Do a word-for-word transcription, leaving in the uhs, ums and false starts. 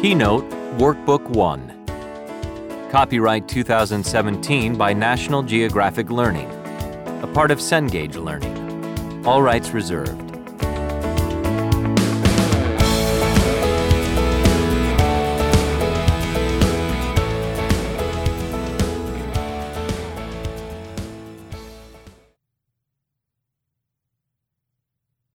Keynote Workbook one. Copyright two thousand seventeen by National Geographic Learning, a part of Cengage Learning. All rights reserved.